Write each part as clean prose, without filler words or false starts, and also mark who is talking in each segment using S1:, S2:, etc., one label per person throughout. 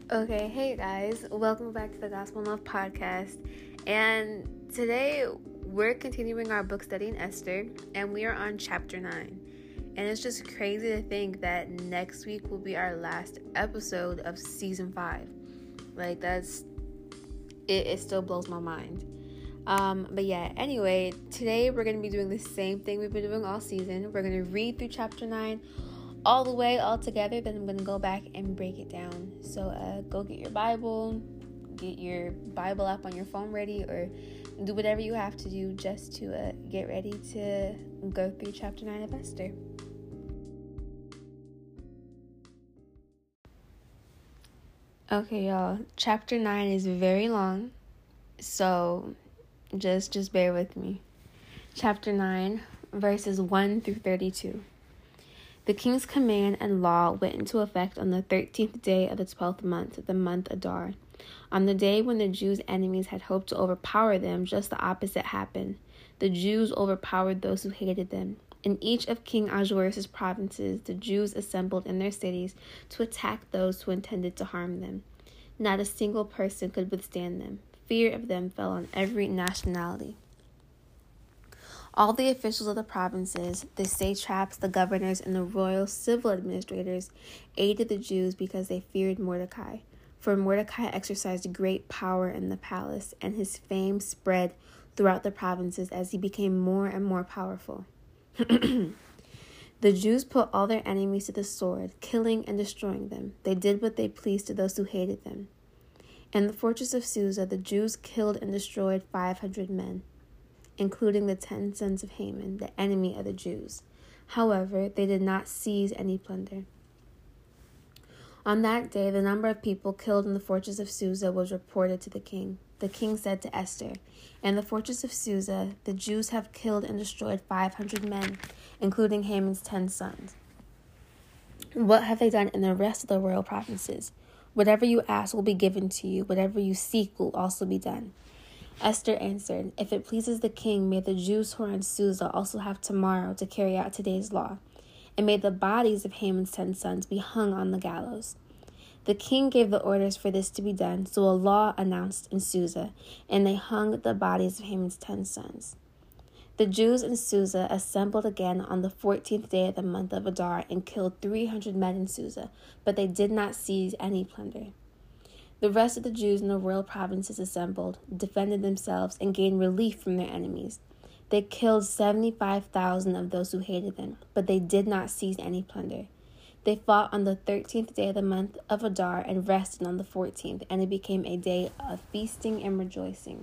S1: Okay, hey guys, welcome back to the Gospel Love Podcast. And today we're continuing our book study in Esther, and we are on chapter 9. And it's just crazy to think that next week will be our last episode of season 5. Like, it still blows my mind. But yeah, anyway, today we're going to be doing the same thing we've been doing all season. We're going to read through chapter 9 all the way, all together. Then I'm going to go back and break it down. So go get your Bible app on your phone ready, or do whatever you have to do just to get ready to go through chapter 9 of Esther. Okay, y'all, chapter 9 is very long, so just bear with me. Chapter 9, verses 1 through 32. The king's command and law went into effect on the 13th day of the 12th month, the month Adar. On the day when the Jews' enemies had hoped to overpower them, just the opposite happened. The Jews overpowered those who hated them. In each of King Ahasuerus' provinces, the Jews assembled in their cities to attack those who intended to harm them. Not a single person could withstand them. Fear of them fell on every nationality. All the officials of the provinces, the satraps, the governors, and the royal civil administrators aided the Jews because they feared Mordecai. For Mordecai exercised great power in the palace, and his fame spread throughout the provinces as he became more and more powerful. The Jews put all their enemies to the sword, killing and destroying them. They did what they pleased to those who hated them. In the fortress of Susa, the Jews killed and destroyed 500 men, including the 10 sons of Haman, the enemy of the Jews. However, they did not seize any plunder. On that day, the number of people killed in the fortress of Susa was reported to the king. The king said to Esther, "In the fortress of Susa, the Jews have killed and destroyed 500 men, including Haman's 10 sons. What have they done in the rest of the royal provinces? Whatever you ask will be given to you. Whatever you seek will also be done." Esther answered, "If it pleases the king, may the Jews who are in Susa also have tomorrow to carry out today's law, and may the bodies of Haman's 10 sons be hung on the gallows." The king gave the orders for this to be done, so a law announced in Susa, and they hung the bodies of Haman's 10 sons. The Jews in Susa assembled again on the 14th day of the month of Adar and killed 300 men in Susa, but they did not seize any plunder. The rest of the Jews in the royal provinces assembled, defended themselves, and gained relief from their enemies. They killed 75,000 of those who hated them, but they did not seize any plunder. They fought on the 13th day of the month of Adar and rested on the 14th, and it became a day of feasting and rejoicing.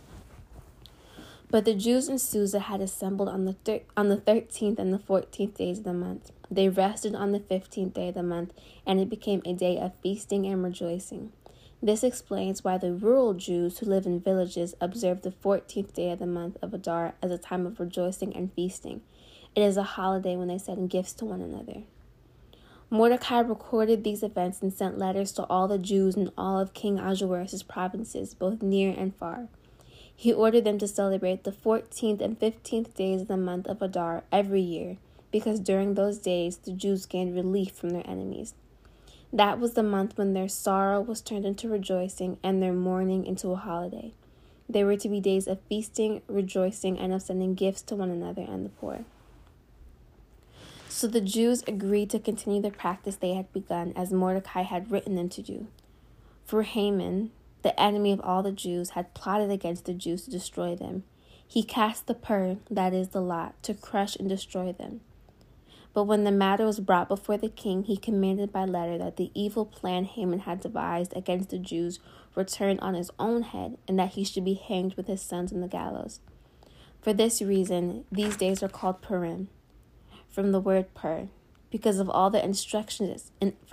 S1: But the Jews in Susa had assembled on the 13th and the 14th days of the month. They rested on the 15th day of the month, and it became a day of feasting and rejoicing. This explains why the rural Jews who live in villages observe the 14th day of the month of Adar as a time of rejoicing and feasting. It is a holiday when they send gifts to one another. Mordecai recorded these events and sent letters to all the Jews in all of King Ahasuerus' provinces, both near and far. He ordered them to celebrate the 14th and 15th days of the month of Adar every year, because during those days the Jews gained relief from their enemies. That was the month when their sorrow was turned into rejoicing and their mourning into a holiday. They were to be days of feasting, rejoicing, and of sending gifts to one another and the poor. So the Jews agreed to continue the practice they had begun, as Mordecai had written them to do. For Haman, the enemy of all the Jews, had plotted against the Jews to destroy them. He cast the pur, that is the lot, to crush and destroy them. But when the matter was brought before the king, he commanded by letter that the evil plan Haman had devised against the Jews return on his own head, and that he should be hanged with his sons on the gallows. For this reason, these days are called Purim, from the word pur, because of all the instructions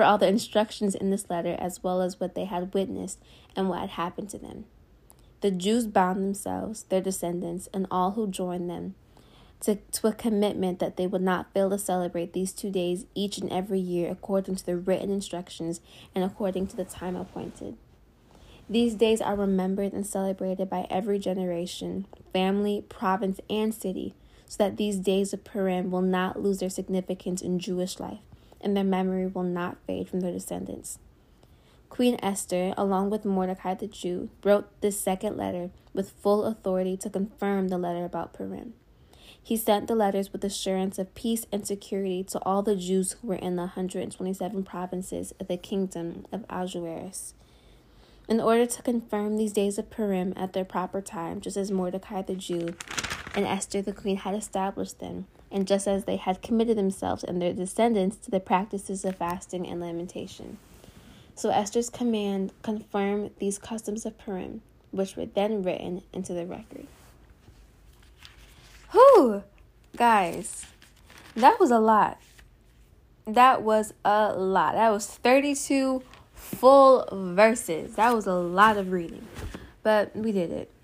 S1: in this letter, as well as what they had witnessed and what had happened to them. The Jews bound themselves, their descendants, and all who joined them, to a commitment that they would not fail to celebrate these 2 days each and every year according to the written instructions and according to the time appointed. These days are remembered and celebrated by every generation, family, province, and city, so that these days of Purim will not lose their significance in Jewish life, and their memory will not fade from their descendants. Queen Esther, along with Mordecai the Jew, wrote this second letter with full authority to confirm the letter about Purim. He sent the letters with assurance of peace and security to all the Jews who were in the 127 provinces of the kingdom of Ahasuerus. In order to confirm these days of Purim at their proper time, just as Mordecai the Jew and Esther the queen had established them, and just as they had committed themselves and their descendants to the practices of fasting and lamentation. So Esther's command confirmed these customs of Purim, which were then written into the record. Whew, guys, that was a lot. That was 32 full verses. That was a lot of reading, but we did it.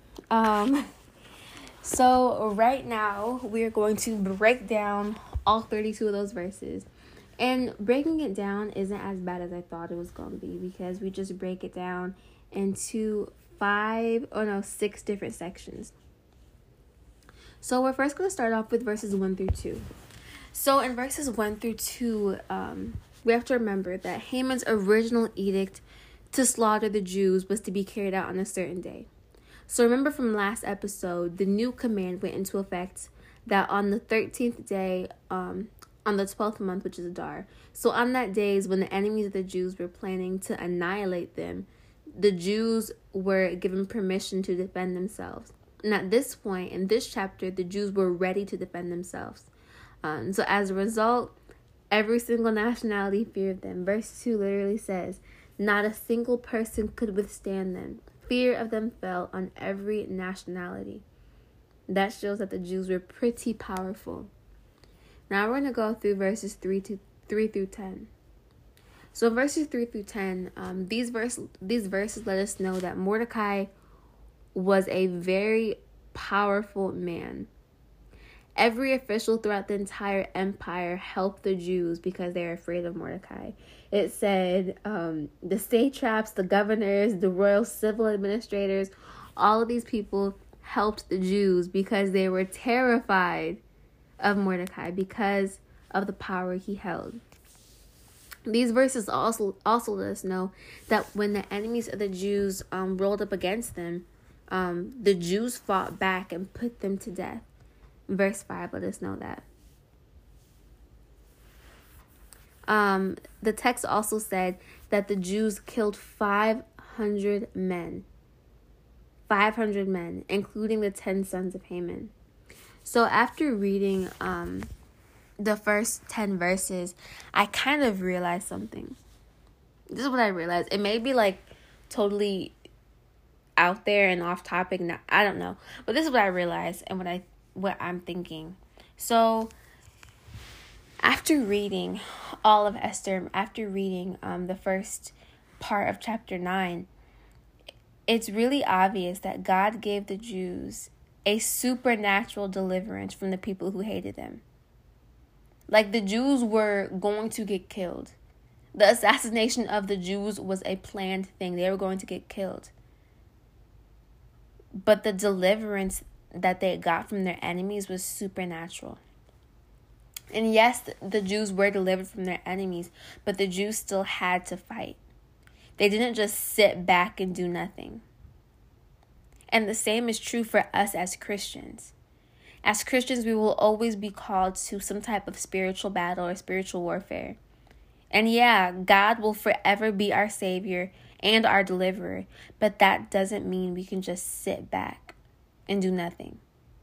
S1: So right now we're going to break down all 32 of those verses. And breaking it down isn't as bad as I thought it was going to be, because we just break it down into 6 different sections. So we're first going to start off with verses 1 through 2. So in verses 1 through 2, we have to remember that Haman's original edict to slaughter the Jews was to be carried out on a certain day. So remember from last episode, the new command went into effect that on the 13th day, on the 12th month, which is Adar. So on that day is when the enemies of the Jews were planning to annihilate them. The Jews were given permission to defend themselves. And at this point, in this chapter, the Jews were ready to defend themselves. So as a result, every single nationality feared them. Verse 2 literally says, not a single person could withstand them. Fear of them fell on every nationality. That shows that the Jews were pretty powerful. Now we're going to go through verses 3 through 10. So in verses 3 through 10, these verses let us know that Mordecai was a very powerful man. Every official throughout the entire empire helped the Jews because they were afraid of Mordecai. It said the satraps, the governors, the royal civil administrators, all of these people helped the Jews because they were terrified of Mordecai because of the power he held. These verses also let us know that when the enemies of the Jews rolled up against them, the Jews fought back and put them to death. Verse 5 let us know that. The text also said that the Jews killed 500 men. 500 men, including the 10 sons of Haman. So after reading the first 10 verses, I kind of realized something. This is what I realized. It may be like totally out there and off topic. Now, I don't know. But this is what I realized and what I'm thinking. So after reading all of Esther, after reading the first part of chapter 9, it's really obvious that God gave the Jews a supernatural deliverance from the people who hated them. Like, the Jews were going to get killed. The assassination of the Jews was a planned thing. They were going to get killed. But the deliverance that they got from their enemies was supernatural. And yes, the Jews were delivered from their enemies, but the Jews still had to fight. They didn't just sit back and do nothing. And the same is true for us as Christians. As Christians, we will always be called to some type of spiritual battle or spiritual warfare. And yeah, God will forever be our Savior and our deliverer, but that doesn't mean we can just sit back and do nothing.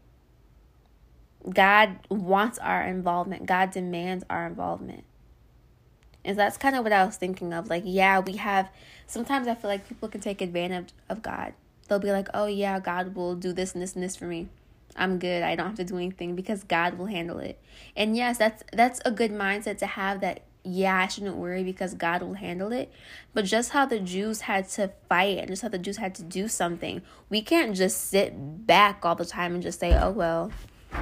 S1: God wants our involvement. God demands our involvement. And so that's kind of what I was thinking of. Like, yeah, sometimes I feel like people can take advantage of God. They'll be like, oh yeah, God will do this and this and this for me. I'm good. I don't have to do anything because God will handle it. And yes, that's a good mindset to have, that, yeah, I shouldn't worry because God will handle it. But just how the Jews had to fight and just how the Jews had to do something, we can't just sit back all the time and just say, oh well.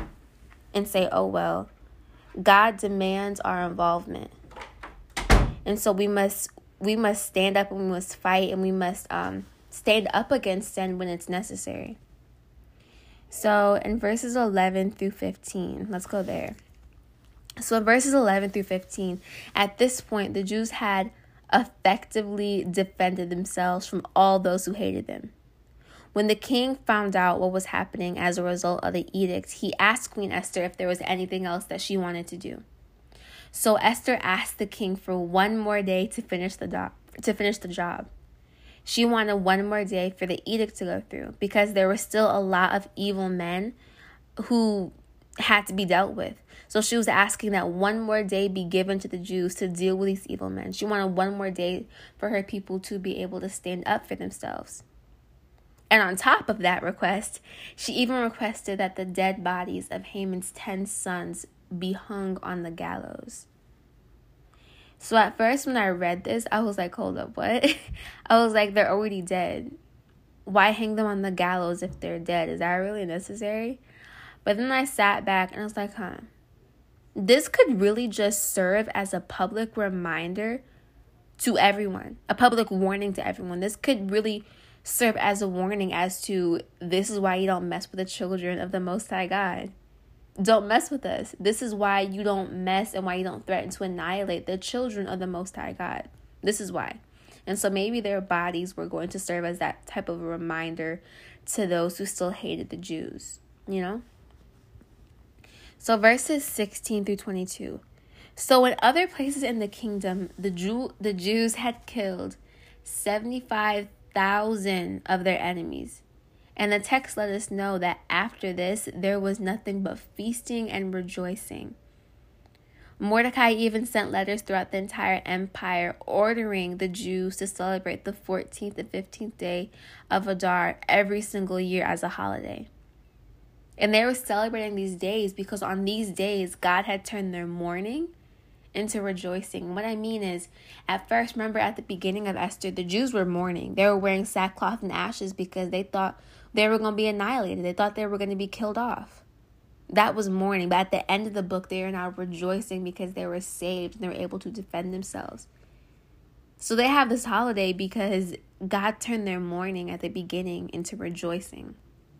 S1: God demands our involvement. And so we must stand up and we must fight and we must stand up against sin when it's necessary. So in verses 11 through 15, let's go there. So in verses 11 through 15, at this point, the Jews had effectively defended themselves from all those who hated them. When the king found out what was happening as a result of the edict, he asked Queen Esther if there was anything else that she wanted to do. So Esther asked the king for one more day to finish the job. She wanted one more day for the edict to go through because there were still a lot of evil men who had to be dealt with. So she was asking that one more day be given to the Jews to deal with these evil men. She wanted one more day for her people to be able to stand up for themselves. And on top of that request, she even requested that the dead bodies of Haman's 10 sons be hung on the gallows. So at first when I read this, I was like, hold up, what? I was like, they're already dead. Why hang them on the gallows if they're dead? Is that really necessary? But then I sat back and I was like, this could really just serve as a public reminder to everyone, a public warning to everyone. This could really serve as a warning as to this is why you don't mess with the children of the Most High God. Don't mess with us. This is why you don't mess and why you don't threaten to annihilate the children of the Most High God. This is why. And so maybe their bodies were going to serve as that type of a reminder to those who still hated the Jews, you know? So verses 16 through 22. So in other places in the kingdom, the Jews had killed 75,000 of their enemies. And the text let us know that after this, there was nothing but feasting and rejoicing. Mordecai even sent letters throughout the entire empire ordering the Jews to celebrate the 14th and 15th day of Adar every single year as a holiday. And they were celebrating these days because on these days, God had turned their mourning into rejoicing. What I mean is, at first, remember at the beginning of Esther, the Jews were mourning. They were wearing sackcloth and ashes because they thought they were going to be annihilated. They thought they were going to be killed off. That was mourning. But at the end of the book, they are now rejoicing because they were saved and they were able to defend themselves. So they have this holiday because God turned their mourning at the beginning into rejoicing.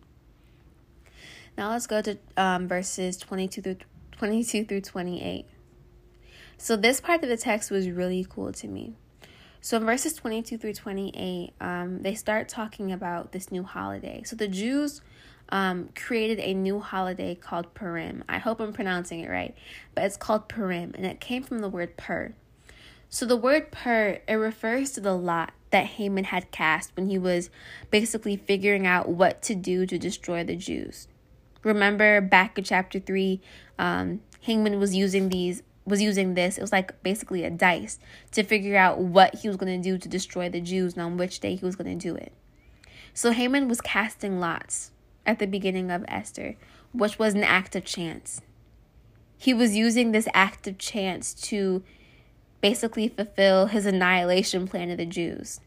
S1: Now let's go to verses 22 through 28. So this part of the text was really cool to me. So in verses 22 through 28, they start talking about this new holiday. So the Jews created a new holiday called Purim. I hope I'm pronouncing it right, but it's called Purim, and it came from the word pur. So the word pur, it refers to the lot that Haman had cast when he was basically figuring out what to do to destroy the Jews. Remember back in chapter 3, Haman was using this. It was like basically a dice to figure out what he was going to do to destroy the Jews and on which day he was going to do it. So Haman was casting lots at the beginning of Esther, which was an act of chance. He was using this act of chance to basically fulfill his annihilation plan of the Jews.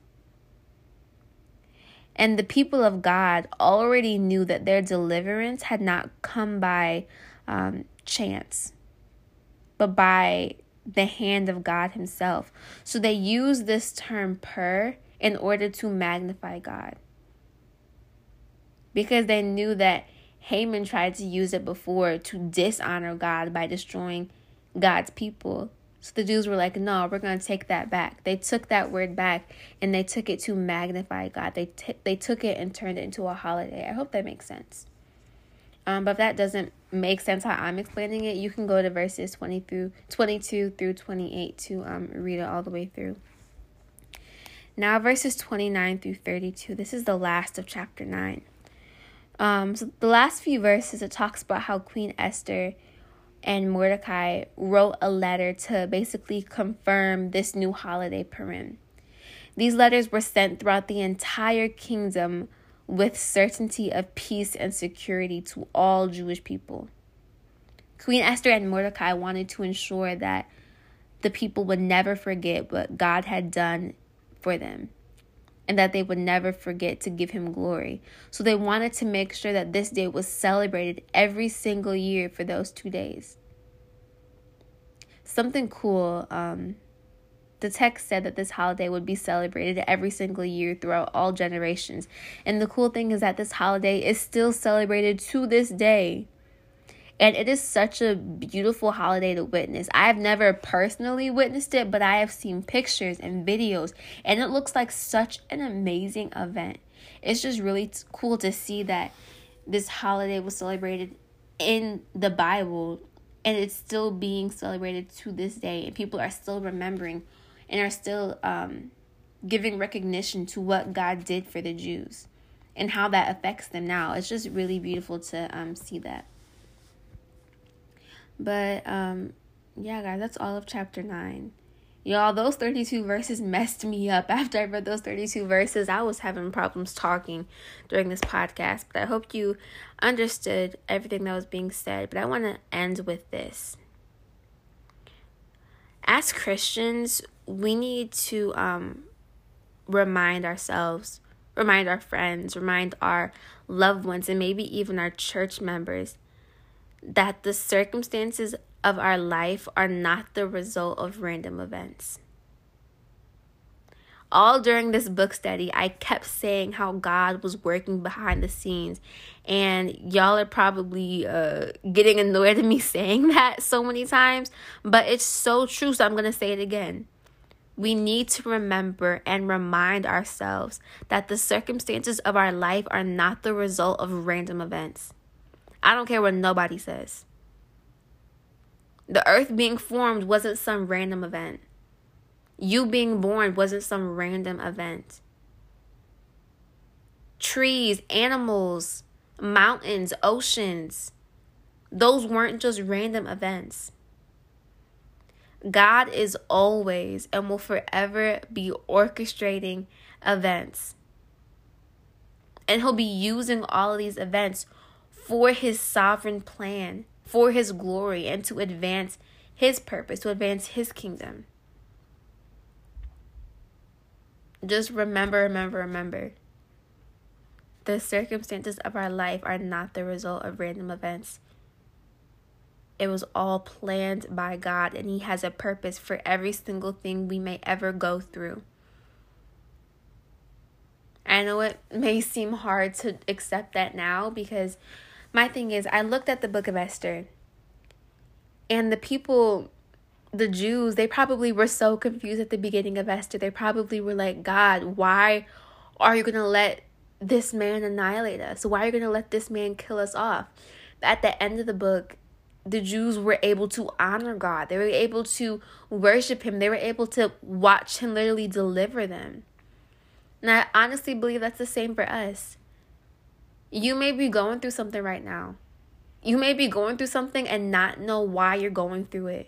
S1: And the people of God already knew that their deliverance had not come by chance, but by the hand of God himself. So they used this term pur in order to magnify God. Because they knew that Haman tried to use it before to dishonor God by destroying God's people. So the Jews were like, no, we're going to take that back. They took that word back and they took it to magnify God. They took it and turned it into a holiday. I hope that makes sense. But if that doesn't make sense how I'm explaining it, you can go to verses 22 through 28 to read it all the way through. Now verses 29 through 32. This is the last of chapter 9. So the last few verses, it talks about how Queen Esther and Mordecai wrote a letter to basically confirm this new holiday Purim. These letters were sent throughout the entire kingdom with certainty of peace and security to all Jewish people. Queen Esther and Mordecai wanted to ensure that the people would never forget what God had done for them and that they would never forget to give him glory. So they wanted to make sure that this day was celebrated every single year for those 2 days. Something cool, the text said that this holiday would be celebrated every single year throughout all generations. And the cool thing is that this holiday is still celebrated to this day. And it is such a beautiful holiday to witness. I have never personally witnessed it, but I have seen pictures and videos, and it looks like such an amazing event. It's just really cool to see that this holiday was celebrated in the Bible, and it's still being celebrated to this day, and people are still remembering and are still giving recognition to what God did for the Jews and how that affects them now. It's just really beautiful to see that. But yeah, guys, that's all of chapter 9. Y'all, those 32 verses messed me up. After I read those 32 verses, I was having problems talking during this podcast. But I hope you understood everything that was being said. But I want to end with this. As Christians, we need to remind ourselves, remind our friends, remind our loved ones, and maybe even our church members that the circumstances of our life are not the result of random events. All during this book study, I kept saying how God was working behind the scenes. And y'all are probably getting annoyed at me saying that so many times. But it's so true, so I'm going to say it again. We need to remember and remind ourselves that the circumstances of our life are not the result of random events. I don't care what nobody says. The earth being formed wasn't some random event. You being born wasn't some random event. Trees, animals, mountains, oceans, those weren't just random events. God is always and will forever be orchestrating events. And he'll be using all of these events for his sovereign plan, for his glory, and to advance his purpose, to advance his kingdom. Just remember. The circumstances of our life are not the result of random events. It was all planned by God, and he has a purpose for every single thing we may ever go through. I know it may seem hard to accept that now, because my thing is, I looked at the book of Esther, and the people, the Jews, they probably were so confused at the beginning of Esther. They probably were like, God, why are you going to let this man annihilate us? Why are you going to let this man kill us off? But at the end of the book, the Jews were able to honor God. They were able to worship him. They were able to watch him literally deliver them. And I honestly believe that's the same for us. You may be going through something right now. You may be going through something and not know why you're going through it.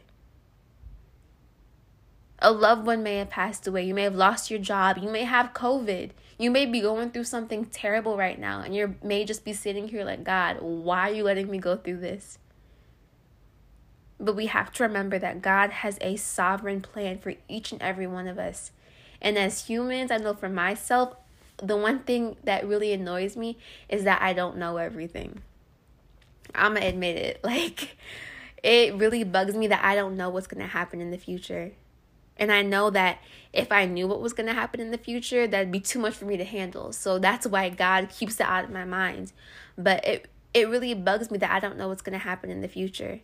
S1: A loved one may have passed away. You may have lost your job. You may have COVID. You may be going through something terrible right now. And you may just be sitting here like, God, why are you letting me go through this? But we have to remember that God has a sovereign plan for each and every one of us. And as humans, I know for myself, the one thing that really annoys me is that I don't know everything. I'm going to admit it. Like, it really bugs me that I don't know what's going to happen in the future. And I know that if I knew what was going to happen in the future, that'd be too much for me to handle. So that's why God keeps it out of my mind. But it really bugs me that I don't know what's going to happen in the future.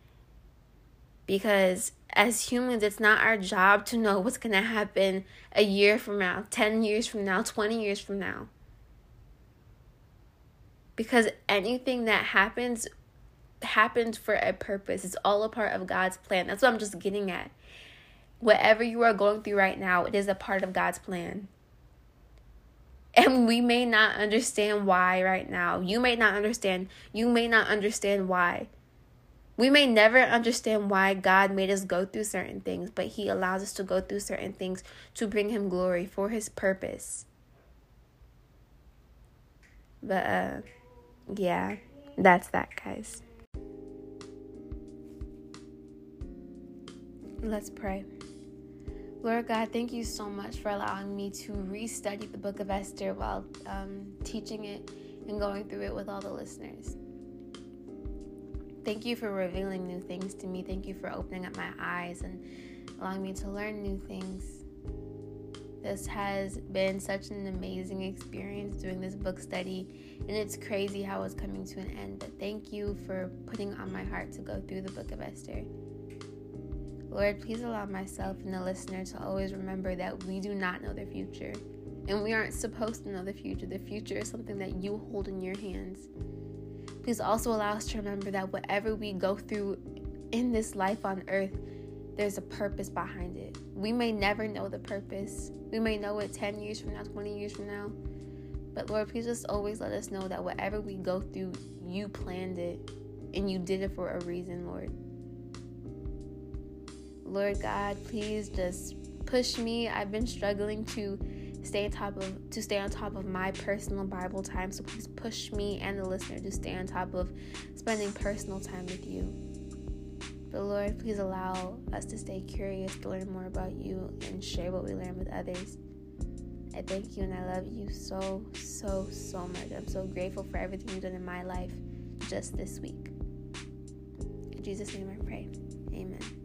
S1: Because as humans, it's not our job to know what's going to happen a year from now, 10 years from now, 20 years from now. Because anything that happens for a purpose. It's all a part of God's plan. That's what I'm just getting at. Whatever you are going through right now, it is a part of God's plan. And we may not understand why right now. You may not understand. You may not understand why. We may never understand why God made us go through certain things, but he allows us to go through certain things to bring him glory for his purpose. But, yeah, that's that, guys. Let's pray. Lord God, thank you so much for allowing me to restudy the book of Esther while teaching it and going through it with all the listeners. Thank you for revealing new things to me. Thank you for opening up my eyes and allowing me to learn new things. This has been such an amazing experience doing this book study, and it's crazy how it's coming to an end. But thank you for putting on my heart to go through the book of Esther. Lord, please allow myself and the listener to always remember that we do not know the future, and we aren't supposed to know the future. The future is something that you hold in your hands. Please also allow us to remember that whatever we go through in this life on earth, there's a purpose behind it. We may never know the purpose. We may know it 10 years from now, 20 years from now. But Lord, please just always let us know that whatever we go through, you planned it and you did it for a reason, Lord. Lord God, please just push me. I've been struggling to stay on top of my personal Bible time. So please push me and the listener to stay on top of spending personal time with you. But Lord, please allow us to stay curious, to learn more about you and share what we learn with others. I thank you and I love you so, so, so much. I'm so grateful for everything you've done in my life just this week. In Jesus' name I pray. Amen.